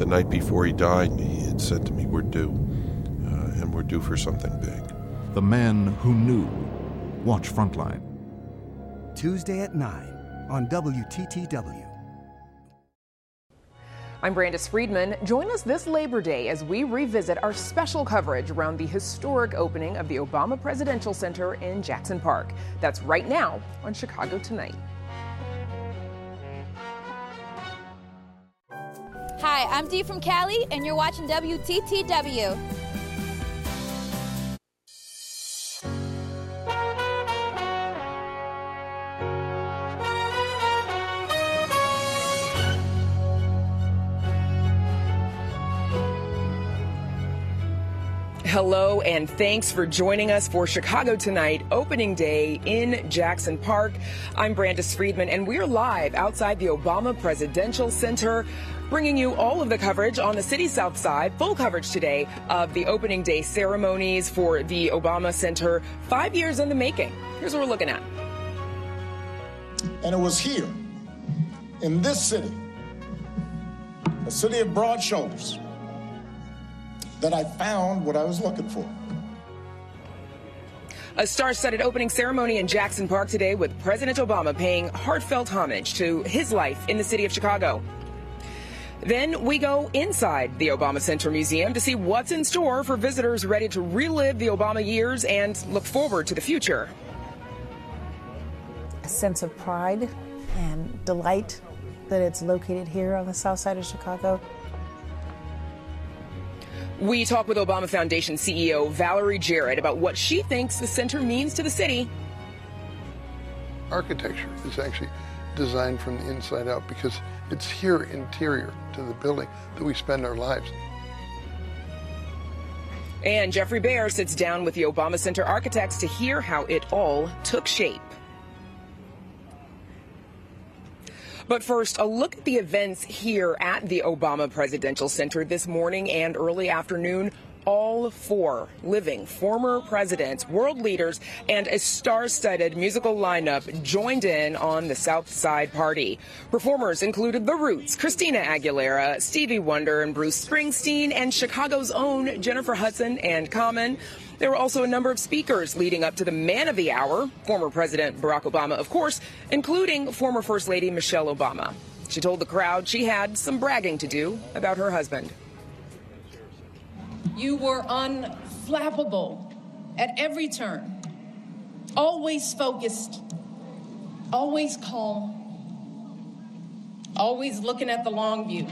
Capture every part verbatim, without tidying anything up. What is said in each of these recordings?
the night before he died, he had said to me, we're due, uh, and we're due for something big. The man who knew. Watch Frontline. Tuesday at nine on W T T W. I'm Brandis Friedman. Join us this Labor Day as we revisit our special coverage around the historic opening of the Obama Presidential Center in Jackson Park. That's right now on Chicago Tonight. Hi, I'm Dee from Cali, and you're watching W T T W. Hello, and thanks for joining us for Chicago Tonight, opening day in Jackson Park. I'm Brandis Friedman, and we're live outside the Obama Presidential Center, bringing you all of the coverage on the city's south side. Full coverage today of the opening day ceremonies for the Obama Center, five years in the making. Here's what we're looking at. And it was here, in this city, a city of broad shoulders, that I found what I was looking for. A star-studded opening ceremony in Jackson Park today with President Obama paying heartfelt homage to his life in the city of Chicago. Then we go inside the Obama Center Museum to see what's in store for visitors ready to relive the Obama years and look forward to the future. A sense of pride and delight that it's located here on the south side of Chicago. We talk with Obama Foundation C E O Valerie Jarrett about what she thinks the center means to the city. Architecture is actually designed from the inside out because it's here interior to the building that we spend our lives. And Jeffrey Baer sits down with the Obama Center architects to hear how it all took shape. But first, a look at the events here at the Obama Presidential Center this morning and early afternoon. All four living former presidents, world leaders, and a star-studded musical lineup joined in on the South Side party. Performers included The Roots, Christina Aguilera, Stevie Wonder, and Bruce Springsteen, and Chicago's own Jennifer Hudson and Common. There were also a number of speakers leading up to the man of the hour, former President Barack Obama, of course, including former First Lady Michelle Obama. She told the crowd she had some bragging to do about her husband. You were unflappable at every turn, always focused, always calm, always looking at the long view.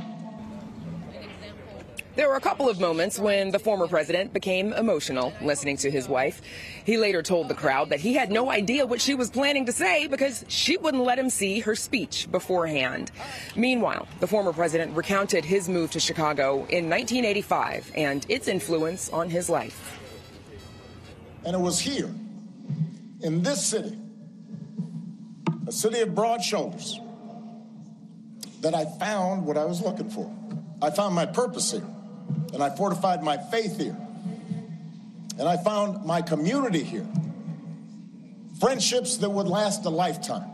There were a couple of moments when the former president became emotional listening to his wife. He later told the crowd that he had no idea what she was planning to say because she wouldn't let him see her speech beforehand. Meanwhile, the former president recounted his move to Chicago in nineteen eighty-five and its influence on his life. And it was here, in this city, a city of broad shoulders, that I found what I was looking for. I found my purpose here. And I fortified my faith here. And I found my community here. Friendships that would last a lifetime.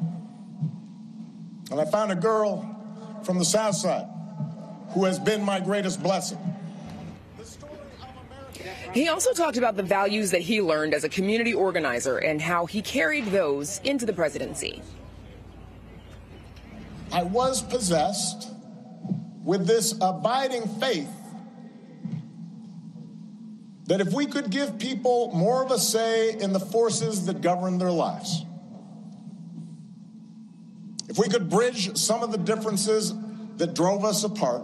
And I found a girl from the South Side who has been my greatest blessing. He also talked about the values that he learned as a community organizer and how he carried those into the presidency. I was possessed with this abiding faith that if we could give people more of a say in the forces that govern their lives, if we could bridge some of the differences that drove us apart,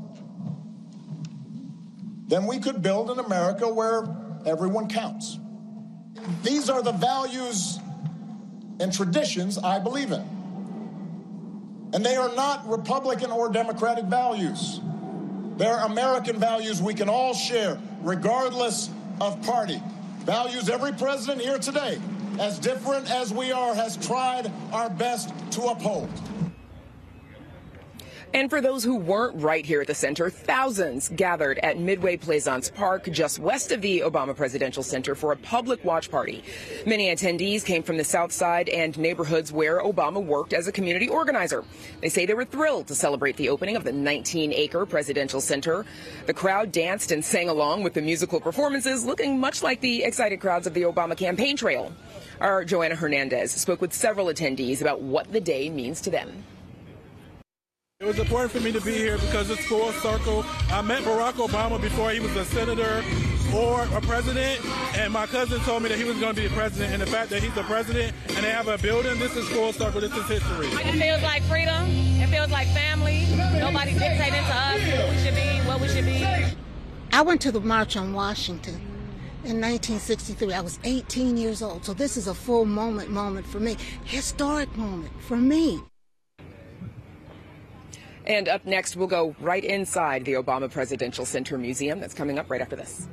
then we could build an America where everyone counts. These are the values and traditions I believe in. And they are not Republican or Democratic values. They're American values we can all share, regardless of party. Values every president here today, as different as we are, has tried our best to uphold. And for those who weren't right here at the center, thousands gathered at Midway Plaisance Park just west of the Obama Presidential Center for a public watch party. Many attendees came from the South Side and neighborhoods where Obama worked as a community organizer. They say they were thrilled to celebrate the opening of the nineteen acre Presidential Center. The crowd danced and sang along with the musical performances, looking much like the excited crowds of the Obama campaign trail. Our Joanna Hernandez spoke with several attendees about what the day means to them. It was important for me to be here because it's full circle. I met Barack Obama before he was a senator or a president, and my cousin told me that he was going to be a president, and the fact that he's the president and they have a building, this is full circle, this is history. It feels like freedom. It feels like family. Nobody dictating to us who we should be, what we should be. I went to the March on Washington in nineteen sixty-three. I was eighteen years old, so this is a full moment moment for me, historic moment for me. And up next, we'll go right inside the Obama Presidential Center Museum. That's coming up right after this.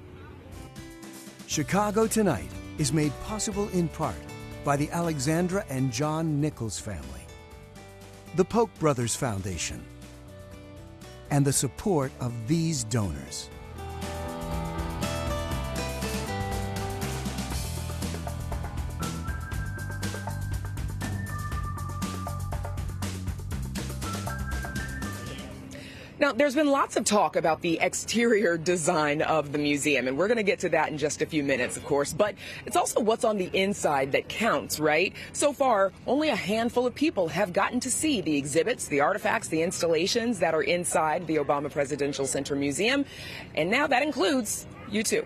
Chicago Tonight is made possible in part by the Alexandra and John Nichols family, the Polk Brothers Foundation, and the support of these donors. Now, there's been lots of talk about the exterior design of the museum, and we're going to get to that in just a few minutes, of course, but it's also what's on the inside that counts, right? So far, only a handful of people have gotten to see the exhibits, the artifacts, the installations that are inside the Obama Presidential Center Museum, and now that includes you too.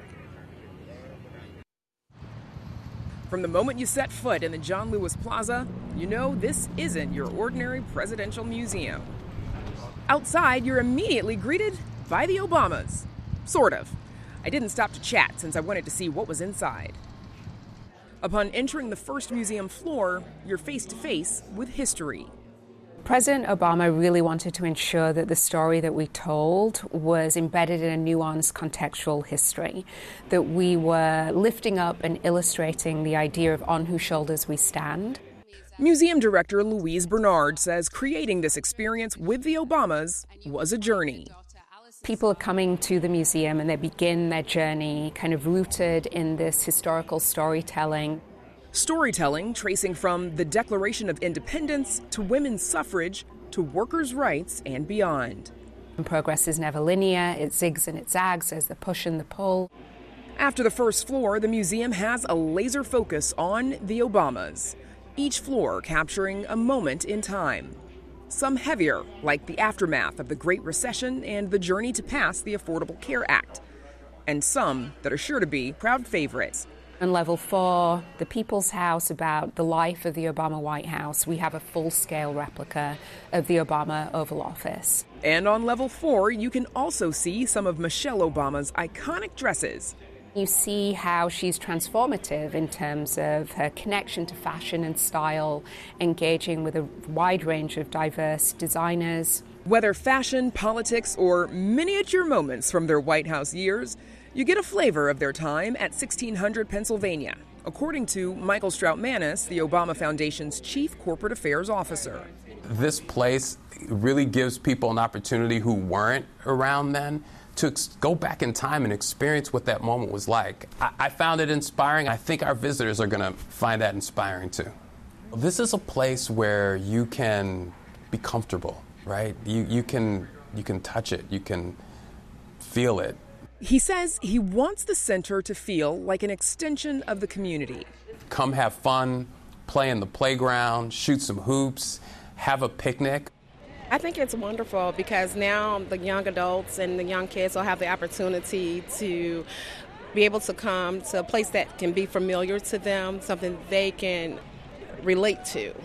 From the moment you set foot in the John Lewis Plaza, you know this isn't your ordinary presidential museum. Outside, you're immediately greeted by the Obamas. Sort of. I didn't stop to chat since I wanted to see what was inside. Upon entering the first museum floor, you're face to face with history. President Obama really wanted to ensure that the story that we told was embedded in a nuanced contextual history, that we were lifting up and illustrating the idea of on whose shoulders we stand. Museum Director Louise Bernard says creating this experience with the Obamas was a journey. People are coming to the museum and they begin their journey kind of rooted in this historical storytelling. Storytelling tracing from the Declaration of Independence to women's suffrage to workers' rights and beyond. And progress is never linear. It zigs and it zags. There's the push and the pull. After the first floor, the museum has a laser focus on the Obamas. Each floor capturing a moment in time. Some heavier, like the aftermath of the Great Recession and the journey to pass the Affordable Care Act. And some that are sure to be crowd favorites. On level four, the People's House, about the life of the Obama White House, we have a full-scale replica of the Obama Oval Office. And on level four, you can also see some of Michelle Obama's iconic dresses. You see how she's transformative in terms of her connection to fashion and style, engaging with a wide range of diverse designers. Whether fashion, politics, or miniature moments from their White House years, you get a flavor of their time at sixteen hundred Pennsylvania, according to Michael Strout-Manis, the Obama Foundation's chief corporate affairs officer. This place really gives people an opportunity who weren't around then to ex- go back in time and experience what that moment was like. I, I found it inspiring. I think our visitors are going to find that inspiring too. This is a place where you can be comfortable, right? You, you can, you can touch it, you can feel it. He says he wants the center to feel like an extension of the community. Come have fun, play in the playground, shoot some hoops, have a picnic. I think it's wonderful because now the young adults and the young kids will have the opportunity to be able to come to a place that can be familiar to them, something they can relate to.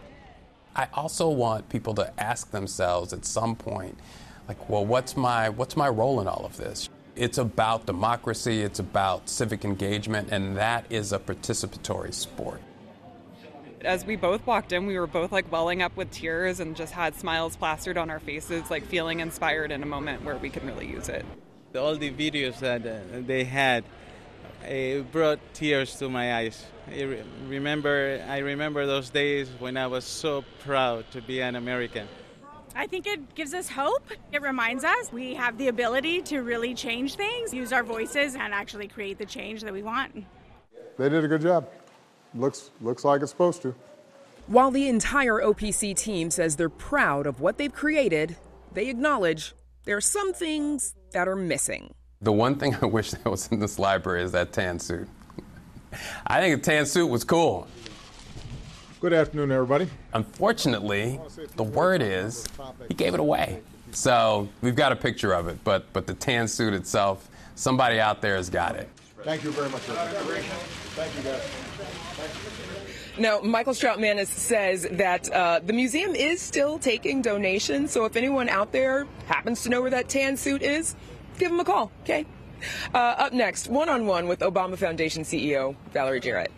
I also want people to ask themselves at some point, like, well, what's my what's my role in all of this? It's about democracy, it's about civic engagement, and that is a participatory sport. As we both walked in, we were both like welling up with tears and just had smiles plastered on our faces, like feeling inspired in a moment where we could really use it. All the videos that uh, they had, it brought tears to my eyes. I re- remember, I remember those days when I was so proud to be an American. I think it gives us hope. It reminds us we have the ability to really change things, use our voices, and actually create the change that we want. They did a good job. Looks looks like it's supposed to. While the entire O P C team says they're proud of what they've created, they acknowledge there are some things that are missing. The one thing I wish that was in this library is that tan suit. I think the tan suit was cool. Good afternoon, everybody. Unfortunately, the word is he gave it away. So we've got a picture of it, but but the tan suit itself, somebody out there has got it. Thank you very much, everybody. Thank you, guys. Thank you. Now, Michael Strautmanis says that uh, the museum is still taking donations, so if anyone out there happens to know where that tan suit is, give them a call, okay? Uh, up next, one-on-one with Obama Foundation C E O Valerie Jarrett.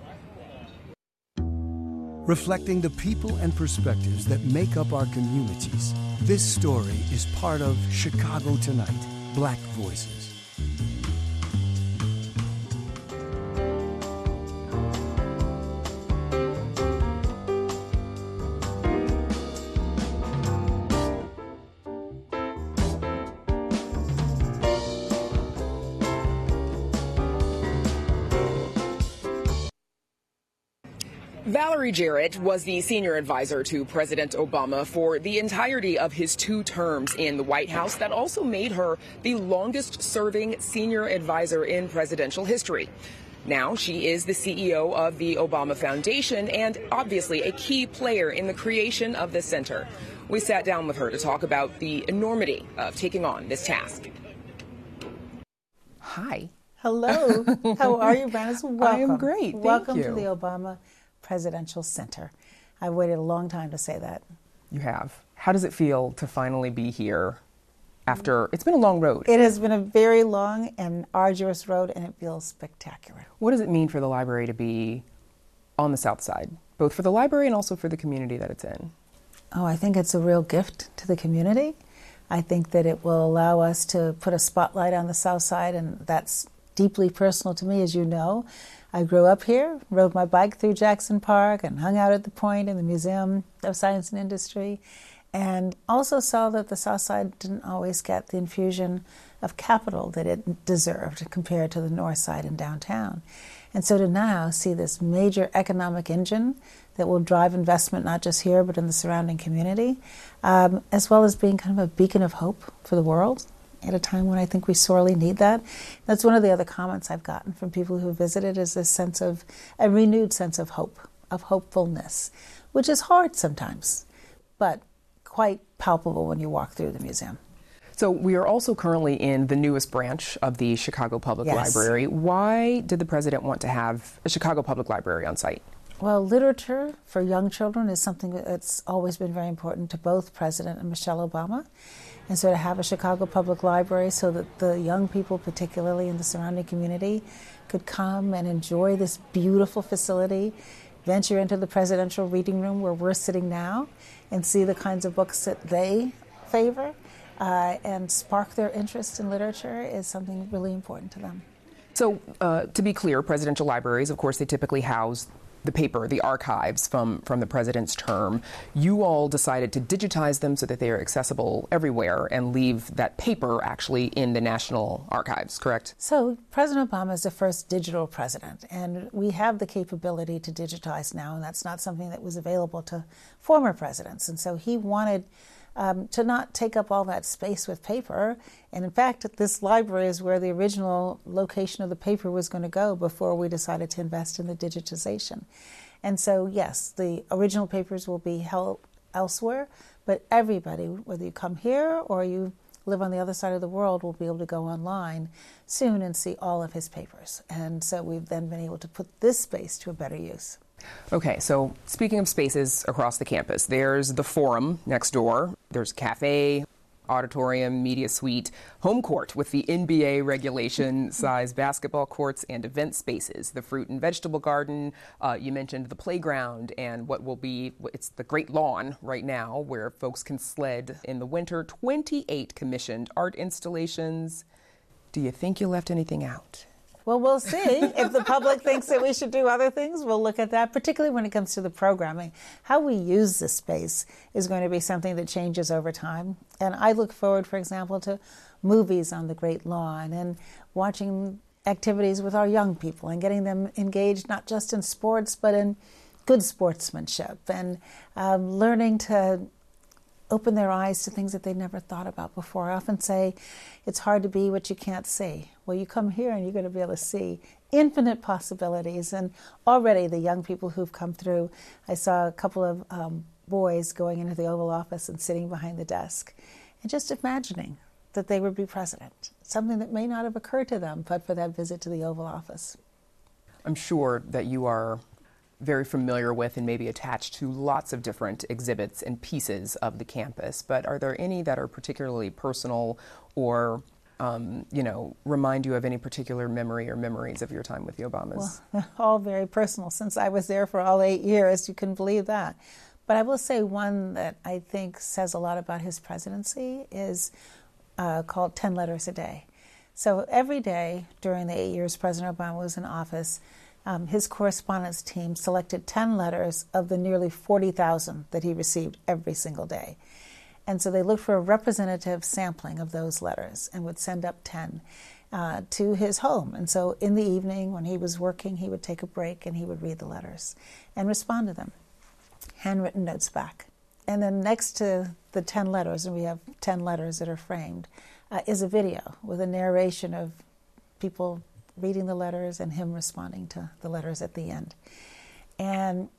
Reflecting the people and perspectives that make up our communities, this story is part of Chicago Tonight, Black Voices. Valerie Jarrett was the senior advisor to President Obama for the entirety of his two terms in the White House. That also made her the longest-serving senior advisor in presidential history. Now she is the C E O of the Obama Foundation and obviously a key player in the creation of the center. We sat down with her to talk about the enormity of taking on this task. Hi. Hello. How are you, Brandes? Welcome. I am great. Thank Welcome you. to the Obama Presidential Center. I waited a long time to say that. You have. How does it feel to finally be here after, it's been a long road. It has been a very long and arduous road, and it feels spectacular. What does it mean for the library to be on the South Side, both for the library and also for the community that it's in? Oh, I think it's a real gift to the community. I think that it will allow us to put a spotlight on the South Side, and that's deeply personal to me, as you know. I grew up here, rode my bike through Jackson Park and hung out at the Point in the Museum of Science and Industry, and also saw that the South Side didn't always get the infusion of capital that it deserved compared to the North Side and downtown. And so to now see this major economic engine that will drive investment not just here but in the surrounding community, um, as well as being kind of a beacon of hope for the world at a time when I think we sorely need that. That's one of the other comments I've gotten from people who visited, is this sense of, a renewed sense of hope, of hopefulness, which is hard sometimes, but quite palpable when you walk through the museum. So we are also currently in the newest branch of the Chicago Public Yes. Library. Why did the president want to have a Chicago Public Library on site? Well, literature for young children is something that's always been very important to both President and Michelle Obama. And so to have a Chicago Public Library so that the young people, particularly in the surrounding community, could come and enjoy this beautiful facility, venture into the presidential reading room where we're sitting now, and see the kinds of books that they favor, uh, and spark their interest in literature is something really important to them. So uh, to be clear, presidential libraries, of course, they typically house the paper, the archives from, from the president's term. You all decided to digitize them so that they are accessible everywhere and leave that paper actually in the National Archives, correct? So President Obama is the first digital president, and we have the capability to digitize now, and that's not something that was available to former presidents. And so he wanted Um, to not take up all that space with paper. And in fact, this library is where the original location of the paper was going to go before we decided to invest in the digitization. And so, yes, the original papers will be held elsewhere, but everybody, whether you come here or you live on the other side of the world, will be able to go online soon and see all of his papers. And so we've then been able to put this space to a better use. Okay, so speaking of spaces across the campus, there's the Forum next door. There's a cafe, auditorium, media suite, home court with the N B A regulation size basketball courts and event spaces, the fruit and vegetable garden. Uh, you mentioned the playground and what will be, it's the Great Lawn right now where folks can sled in the winter. twenty-eight commissioned art installations. Do you think you left anything out? Well, we'll see. If the public thinks that we should do other things, we'll look at that, particularly when it comes to the programming. How we use this space is going to be something that changes over time. And I look forward, for example, to movies on the Great Lawn and watching activities with our young people and getting them engaged not just in sports, but in good sportsmanship and um, learning to open their eyes to things that they never thought about before. I often say it's hard to be what you can't see. Well, you come here and you're going to be able to see infinite possibilities. And already the young people who've come through, I saw a couple of um, boys going into the Oval Office and sitting behind the desk and just imagining that they would be president, something that may not have occurred to them but for that visit to the Oval Office. I'm sure that you are very familiar with and maybe attached to lots of different exhibits and pieces of the campus, but are there any that are particularly personal or, um, you know, remind you of any particular memory or memories of your time with the Obamas? Well, they're all very personal. Since I was there for all eight years, you can believe that. But I will say one that I think says a lot about his presidency is uh, called ten letters a day. So every day during the eight years President Obama was in office, Um, his correspondence team selected ten letters of the nearly forty thousand that he received every single day. And so they looked for a representative sampling of those letters and would send up ten uh, to his home. And so in the evening when he was working, he would take a break and he would read the letters and respond to them, handwritten notes back. And then next to the ten letters, and we have ten letters that are framed, uh, is a video with a narration of people reading the letters and him responding to the letters at the end. And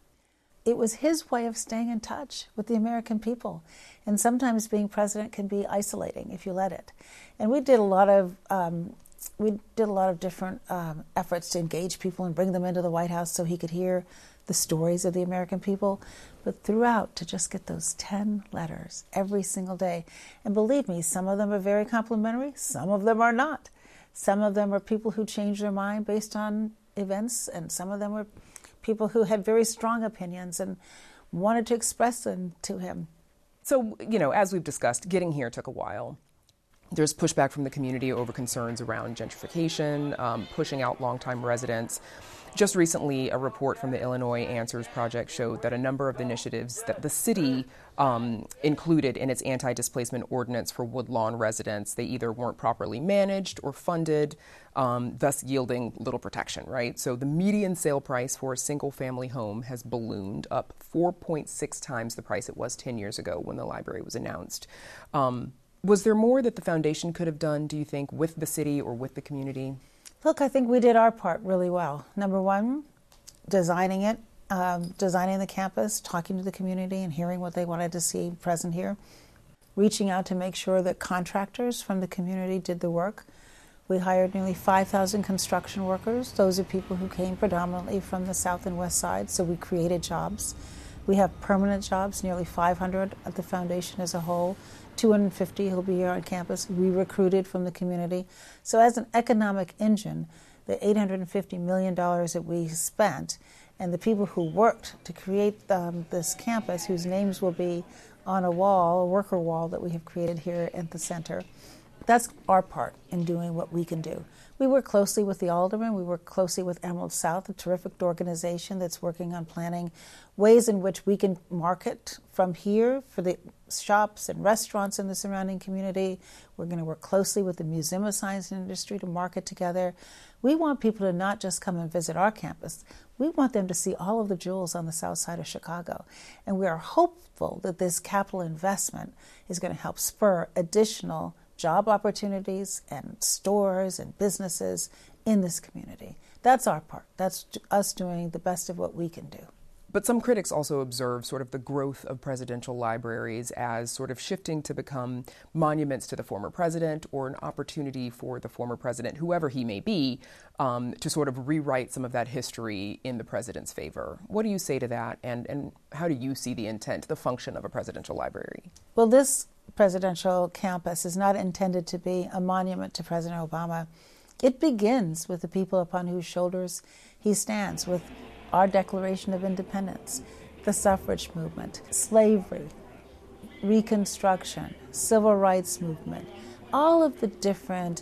it was his way of staying in touch with the American people. And sometimes being president can be isolating if you let it. And we did a lot of um, we did a lot of different um, efforts to engage people and bring them into the White House so he could hear the stories of the American people. But throughout, to just get those ten letters every single day. And believe me, some of them are very complimentary, some of them are not. Some of them are people who changed their mind based on events, and some of them were people who had very strong opinions and wanted to express them to him. So, you know, as we've discussed, getting here took a while. There's pushback from the community over concerns around gentrification, um, pushing out longtime residents. Just recently, a report from the Illinois Answers Project showed that a number of the initiatives that the city um, included in its anti-displacement ordinance for Woodlawn residents, they either weren't properly managed or funded, um, thus yielding little protection, right? So the median sale price for a single-family home has ballooned up four point six times the price it was ten years ago when the library was announced. Um, was there more that the foundation could have done, do you think, with the city or with the community? Look, I think we did our part really well. Number one, designing it, um, designing the campus, talking to the community and hearing what they wanted to see present here, reaching out to make sure that contractors from the community did the work. We hired nearly five thousand construction workers. Those are people who came predominantly from the south and west side, so we created jobs. We have permanent jobs, nearly five hundred at the foundation as a whole. two hundred fifty who'll be here on campus, we recruited from the community. So as an economic engine, the eight hundred fifty million dollars that we spent and the people who worked to create um, this campus, whose names will be on a wall, a worker wall that we have created here at the center, that's our part in doing what we can do. We work closely with the aldermen. We work closely with Emerald South, a terrific organization that's working on planning ways in which we can market from here for the shops and restaurants in the surrounding community. We're going to work closely with the Museum of Science and Industry to market together. We want people to not just come and visit our campus. We want them to see all of the jewels on the south side of Chicago. And we are hopeful that this capital investment is going to help spur additional job opportunities and stores and businesses in this community. That's our part. That's us doing the best of what we can do. But some critics also observe sort of the growth of presidential libraries as sort of shifting to become monuments to the former president or an opportunity for the former president, whoever he may be, um, to sort of rewrite some of that history in the president's favor. What do you say to that, and, and how do you see the intent, the function of a presidential library? Well, this presidential campus is not intended to be a monument to President Obama. It begins with the people upon whose shoulders he stands, with our Declaration of Independence, the suffrage movement, slavery, Reconstruction, civil rights movement, all of the different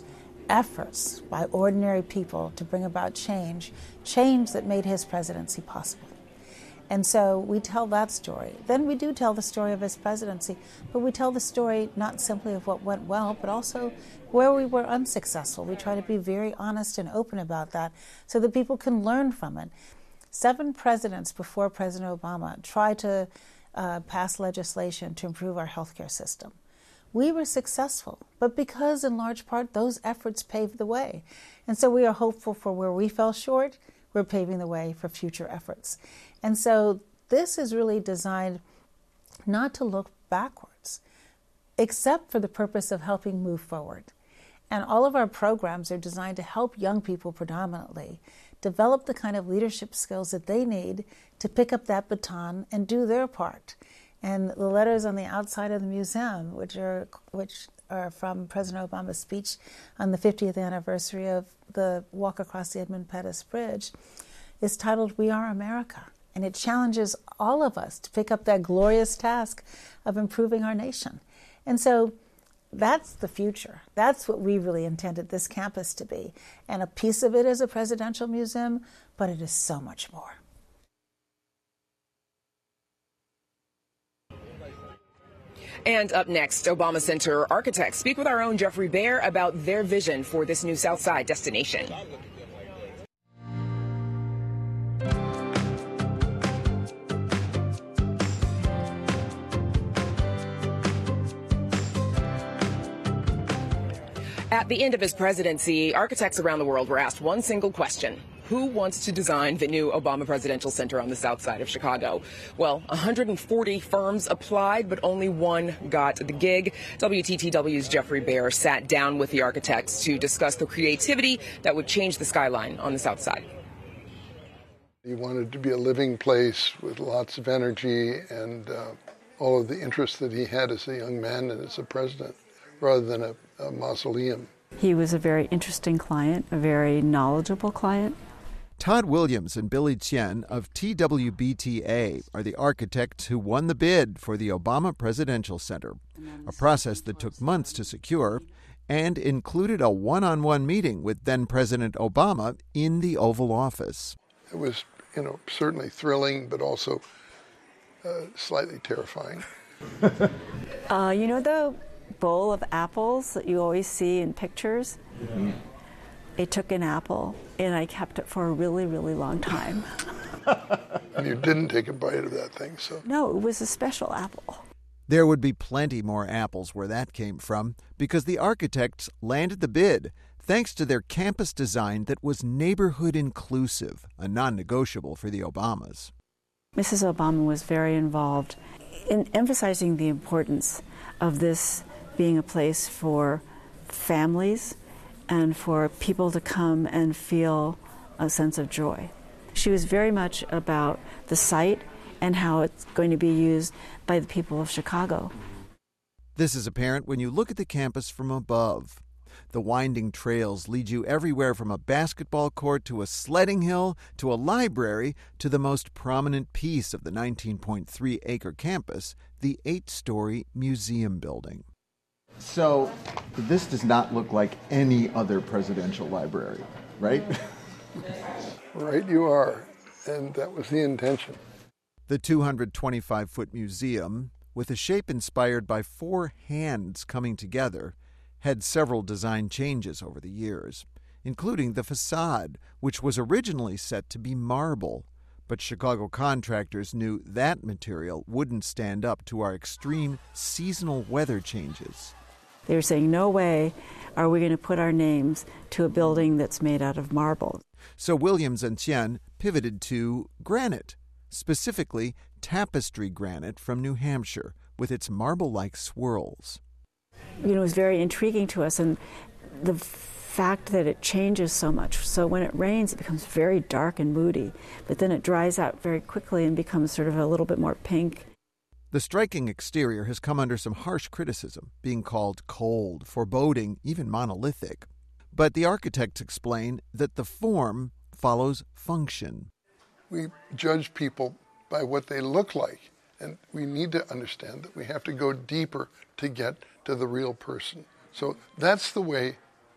efforts by ordinary people to bring about change, change that made his presidency possible. And so we tell that story. Then we do tell the story of his presidency, but we tell the story not simply of what went well, but also where we were unsuccessful. We try to be very honest and open about that so that people can learn from it. Seven presidents before President Obama tried to uh, pass legislation to improve our healthcare system. We were successful, but because in large part those efforts paved the way. And so we are hopeful for where we fell short, we're paving the way for future efforts. And so this is really designed not to look backwards, except for the purpose of helping move forward. And all of our programs are designed to help young people predominantly develop the kind of leadership skills that they need to pick up that baton and do their part. And the letters on the outside of the museum, which are which are from President Obama's speech on the fiftieth anniversary of the walk across the Edmund Pettus Bridge, is titled "We Are America." And it challenges all of us to pick up that glorious task of improving our nation. And so that's the future. That's what we really intended this campus to be. And a piece of it is a presidential museum, but it is so much more. And up next, Obama Center architects speak with our own Jeffrey Bear about their vision for this new South Side destination. At the end of his presidency, architects around the world were asked one single question. Who wants to design the new Obama Presidential Center on the south side of Chicago? Well, one hundred forty firms applied, but only one got the gig. W T T W's Jeffrey Bear sat down with the architects to discuss the creativity that would change the skyline on the south side. He wanted to be a living place with lots of energy and uh, all of the interests that he had as a young man and as a president, rather than a, a mausoleum. He was a very interesting client, a very knowledgeable client. Todd Williams and Billy Tien of T W B T A are the architects who won the bid for the Obama Presidential Center, a process that took months to secure and included a one-on-one meeting with then-President Obama in the Oval Office. It was, you know, certainly thrilling, but also uh, slightly terrifying. uh, you know the bowl of apples that you always see in pictures? Mm-hmm. I took an apple and I kept it for a really, really long time. And you didn't take a bite of that thing, so. No, it was a special apple. There would be plenty more apples where that came from, because the architects landed the bid thanks to their campus design that was neighborhood inclusive, a non-negotiable for the Obamas. Missus Obama was very involved in emphasizing the importance of this being a place for families and for people to come and feel a sense of joy. She was very much about the site and how it's going to be used by the people of Chicago. This is apparent when you look at the campus from above. The winding trails lead you everywhere from a basketball court to a sledding hill to a library to the most prominent piece of the nineteen point three acre campus, the eight-story museum building. So this does not look like any other presidential library, right? Right, you are. And that was the intention. The two hundred twenty-five foot museum, with a shape inspired by four hands coming together, had several design changes over the years, including the facade, which was originally set to be marble. But Chicago contractors knew that material wouldn't stand up to our extreme seasonal weather changes. They were saying, no way are we going to put our names to a building that's made out of marble. So Williams and Tien pivoted to granite, specifically tapestry granite from New Hampshire, with its marble-like swirls. You know, it was very intriguing to us, and the fact that it changes so much. So when it rains, it becomes very dark and moody, but then it dries out very quickly and becomes sort of a little bit more pink. The striking exterior has come under some harsh criticism, being called cold, foreboding, even monolithic. But the architects explain that the form follows function. We judge people by what they look like, and we need to understand that we have to go deeper to get to the real person. So that's the way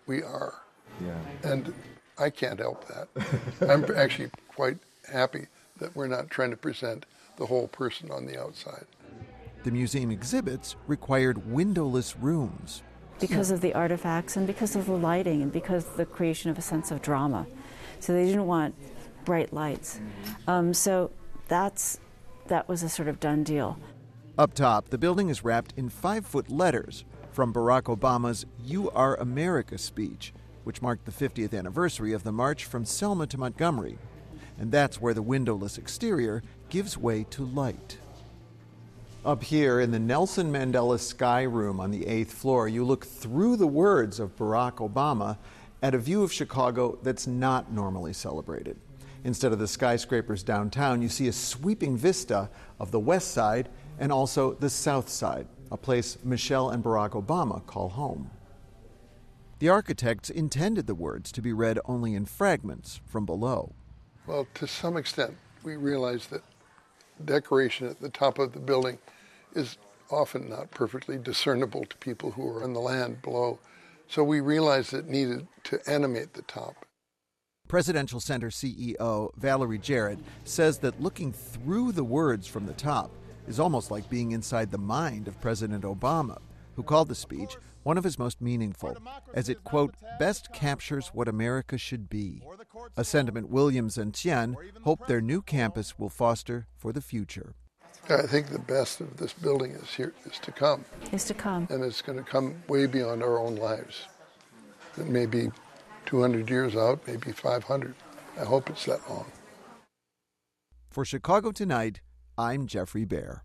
we are. Yeah. And I can't help that. I'm actually quite happy that we're not trying to present the whole person on the outside. The museum exhibits required windowless rooms. Because of the artifacts and because of the lighting and because of the creation of a sense of drama. So they didn't want bright lights. Um, so that's that was a sort of done deal. Up top, the building is wrapped in five-foot letters from Barack Obama's You Are America speech, which marked the fiftieth anniversary of the march from Selma to Montgomery. And that's where the windowless exterior gives way to light. Up here in the Nelson Mandela Sky Room on the eighth floor, you look through the words of Barack Obama at a view of Chicago that's not normally celebrated. Instead of the skyscrapers downtown, you see a sweeping vista of the west side and also the south side, a place Michelle and Barack Obama call home. The architects intended the words to be read only in fragments from below. Well, to some extent, we realize that decoration at the top of the building is often not perfectly discernible to people who are on the land below. So we realized it needed to animate the top. Presidential Center C E O Valerie Jarrett says that looking through the words from the top is almost like being inside the mind of President Obama, who called the speech one of his most meaningful, as it, quote, best captures what America should be, a sentiment Williams and Tien hope their new campus will foster for the future. I think the best of this building is here is to come. Is to come. And it's going to come way beyond our own lives. It may be two hundred years out, maybe five hundred. I hope it's that long. For Chicago Tonight, I'm Jeffrey Baer.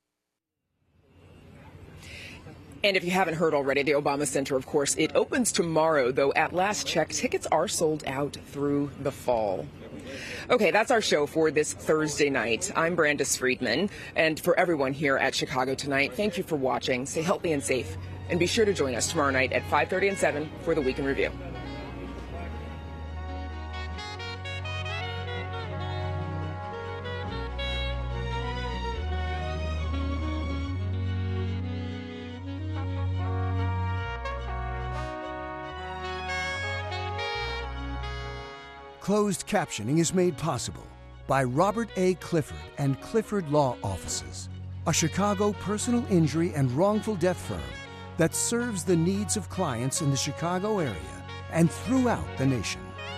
And if you haven't heard already, the Obama Center, of course, it opens tomorrow, though at last check, tickets are sold out through the fall. Okay, that's our show for this Thursday night. I'm Brandis Friedman, and for everyone here at Chicago Tonight, thank you for watching. Stay healthy and safe, and be sure to join us tomorrow night at five thirty and seven for the Week in Review. Closed captioning is made possible by Robert A. Clifford and Clifford Law Offices, a Chicago personal injury and wrongful death firm that serves the needs of clients in the Chicago area and throughout the nation.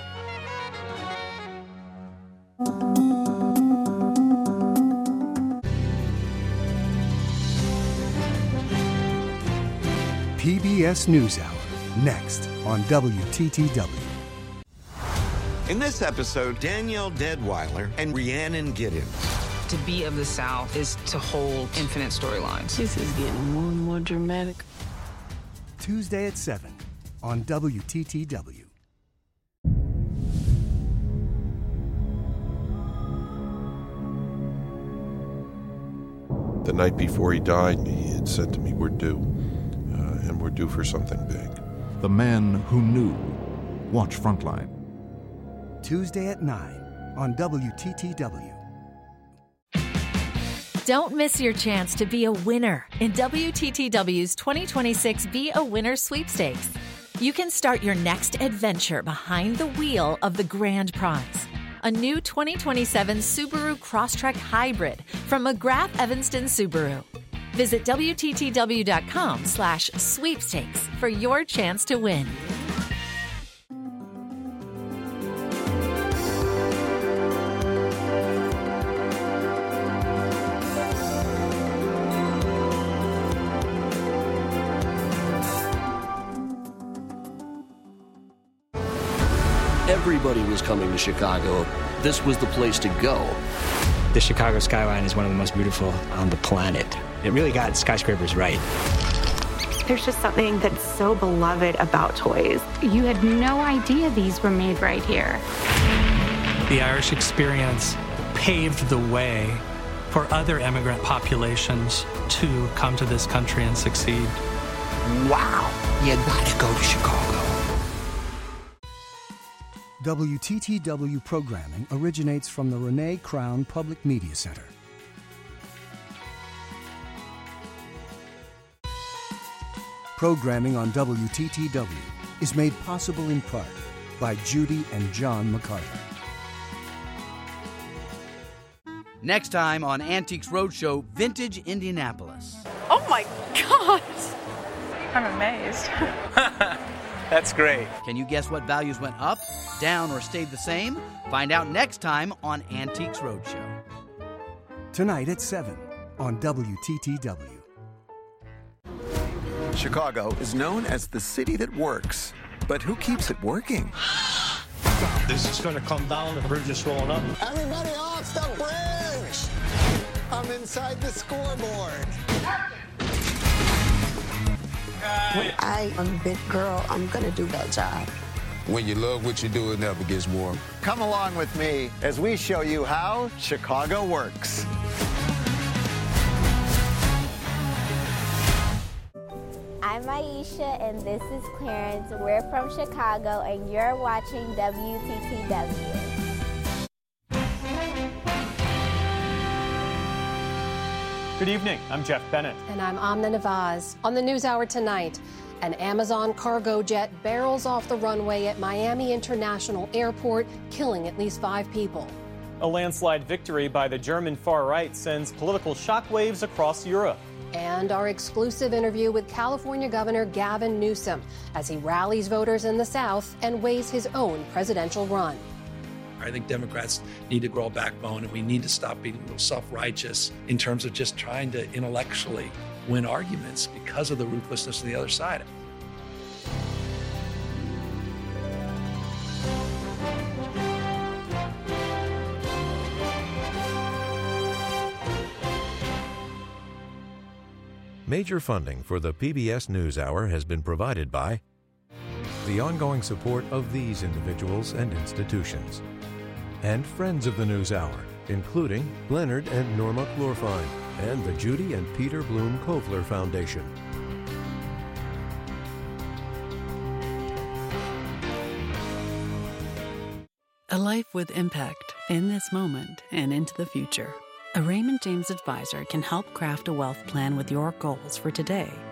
P B S NewsHour, next on W T T W. In this episode, Danielle Deadweiler and Rhiannon Giddens. To be of the South is to hold infinite storylines. This is getting more and more dramatic. Tuesday at seven on W T T W. The night before he died, he had said to me, we're due, uh, and we're due for something big. The man who knew. Watch Frontline. Tuesday at nine on W T T W. Don't miss your chance to be a winner in W T T W's twenty twenty-six Be a Winner sweepstakes. You can start your next adventure behind the wheel of the grand prize, a new twenty twenty-seven Subaru Crosstrek Hybrid from McGrath Evanston Subaru. Visit W T T W dot com slash sweepstakes for your chance to win. Everybody was coming to Chicago. This was the place to go. The Chicago skyline is one of the most beautiful on the planet. It really got skyscrapers right. There's just something that's so beloved about toys. You had no idea these were made right here. The Irish experience paved the way for other immigrant populations to come to this country and succeed. Wow, you gotta go to Chicago. W T T W programming originates from the Renee Crown Public Media Center. Programming on W T T W is made possible in part by Judy and John MacArthur. Next time on Antiques Roadshow, Vintage Indianapolis. Oh my God! I'm amazed. That's great. Can you guess what values went up, down, or stayed the same? Find out next time on Antiques Roadshow. Tonight at seven on W T T W. Chicago is known as the city that works, but who keeps it working? This is going to come down. The bridge is swollen up. Everybody off the bridge! I'm inside the scoreboard. When I am a big girl, I'm going to do that job. When you love what you do, it never gets warm. Come along with me as we show you how Chicago works. I'm Aisha, and this is Clarence. We're from Chicago, and you're watching W T T W. Good evening. I'm Jeff Bennett. And I'm Amna Nawaz. On the NewsHour tonight, an Amazon cargo jet barrels off the runway at Miami International Airport, killing at least five people. A landslide victory by the German far right sends political shockwaves across Europe. And our exclusive interview with California Governor Gavin Newsom as he rallies voters in the South and weighs his own presidential run. I think Democrats need to grow a backbone, and we need to stop being a little self-righteous in terms of just trying to intellectually win arguments because of the ruthlessness of the other side. Major funding for the P B S NewsHour has been provided by the ongoing support of these individuals and institutions, and friends of the NewsHour, including Leonard and Norma Chlorfine, and the Judy and Peter Bloom Kovler Foundation. A life with impact in this moment and into the future. A Raymond James advisor can help craft a wealth plan with your goals for today